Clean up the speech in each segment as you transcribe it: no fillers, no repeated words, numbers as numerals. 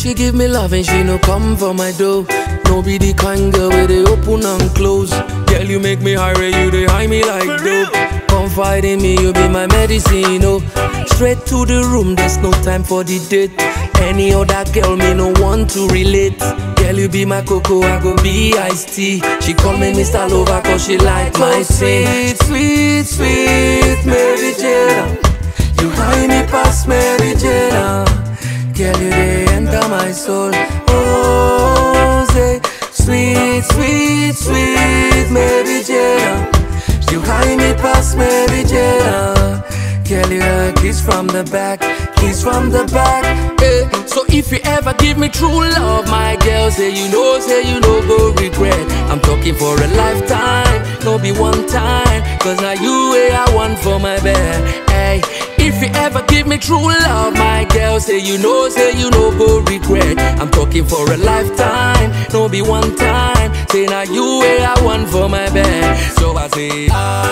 she give me love and she no come for my dough. No be the kind girl where they open and close. Girl, you make me high, you they high me like dope. Confide in me, you be my medicine, oh. Straight to the room, there's no time for the date. Any other girl, me no want to relate. Girl, you be my cocoa, I go be iced tea. She call me Mr. Lover cause she like my sweet, sweet, sweet Mary Jane. You high me past Mary Jane. Girl, you they enter my soul. Oh, say sweet, sweet, sweet Mary Jane. You high me past Mary Jane. Girl, you a kiss from the back, kiss from the back. Eh. So if you ever give me true love, my girl, say you know, go regret. I'm talking for a lifetime, no be one time. Cause now you way I want for my bed. Hey, if you ever give me true love, my girl, say you know, go regret. I'm talking for a lifetime, no be one time. Say now you way I want for my bed. So I say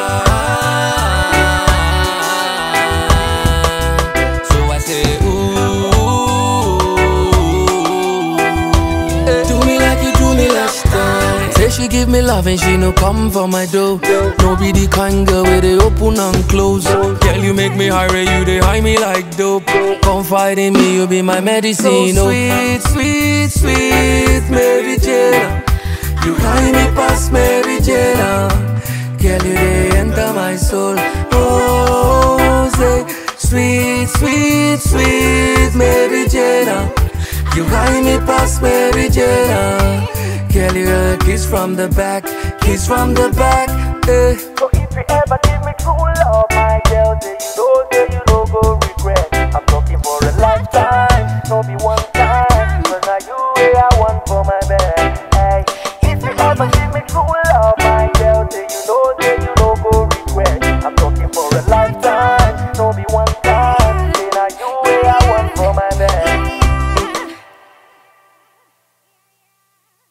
she give me love and she no come for my dough. No be the kind girl where they open and close. Girl, you make me high, you they high me like dope. Confide in me, you be my medicine, oh. Sweet, sweet, sweet Mary Jane. You high me past Mary Jane. Girl, you they enter my soul. Oh, say sweet, sweet, sweet Mary Jane. You high me past Mary Jane. Girl, you a kiss from the back, kiss from the back. Eh. So if you ever give me true love, my girl, then you know